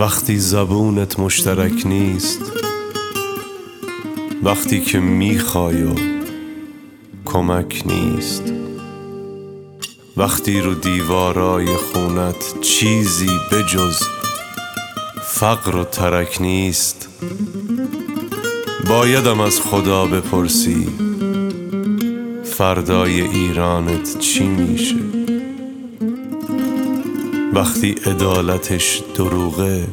وقتی زبونت مشترک نیست، وقتی که میخوای و کمک نیست، وقتی رو دیوارای خونت چیزی بجز فقر و ترک نیست، بایدم از خدا بپرسی فردای ایرانت چی میشه. وقتی عدالتش دروغه،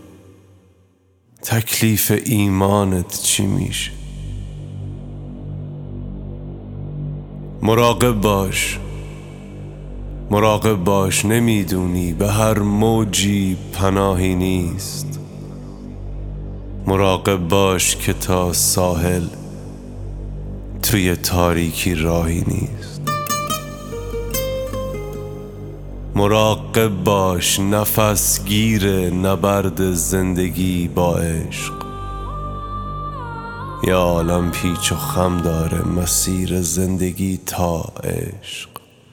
تکلیف ایمانت چی میشه؟ مراقب باش نمیدونی به هر موجی پناهی نیست. مراقب باش که تا ساحل توی تاریکی راهی نیست. مراقب باش نفس گیر نبرد زندگی با عشق. یا عالم پیچ و خم داره مسیر زندگی تا عشق.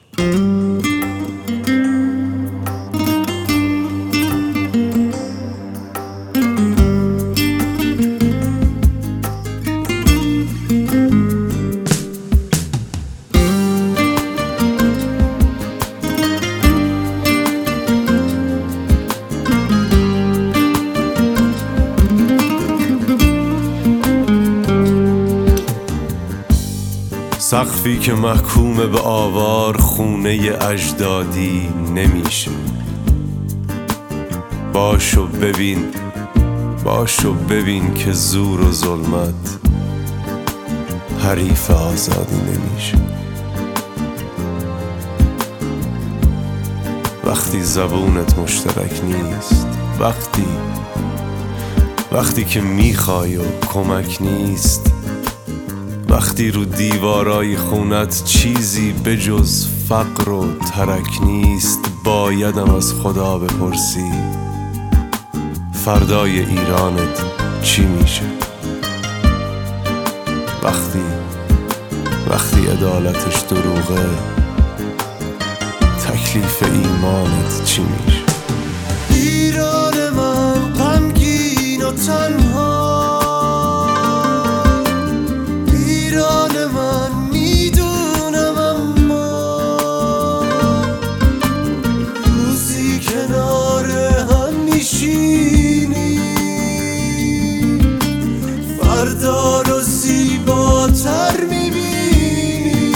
سقفی که محکوم به آوار خونه اجدادی نمیشه. باشو ببین که زور و ظلمت حریف آزادی نمیشه. وقتی زبونت مشترک نیست، وقتی که میخوای و کمک نیست، وقتی رو دیوارای خونت چیزی بجز فقر و ترک نیست، بایدم از خدا بپرسی فردای ایرانت چی میشه. وقتی عدالتش دروغه، تکلیف ایمانت چی میشه؟ ایران من غمگین و تنها، فردا رو زیباتر میبینی.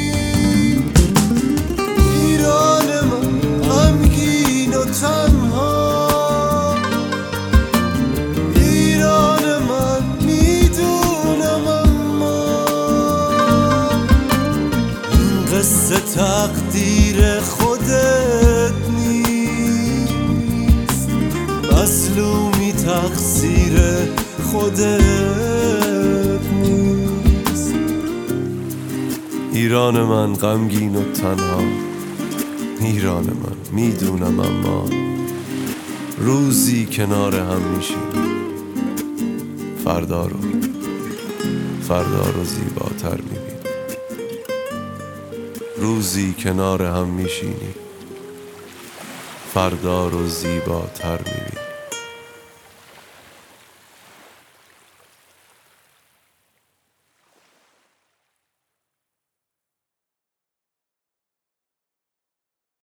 ایران من غمگین و تنها، ایران من میدونم اما این قصه تقدیر خودت نیست، مظلومی تقصیر خودت نیست. ایران من غمگین و تنها، ایران من میدونم اما روزی کنار هم میشیم، فردا رو زیباتر میبینیم. روزی کنار هم میشینیم، فردا رو زیباتر میبینیم.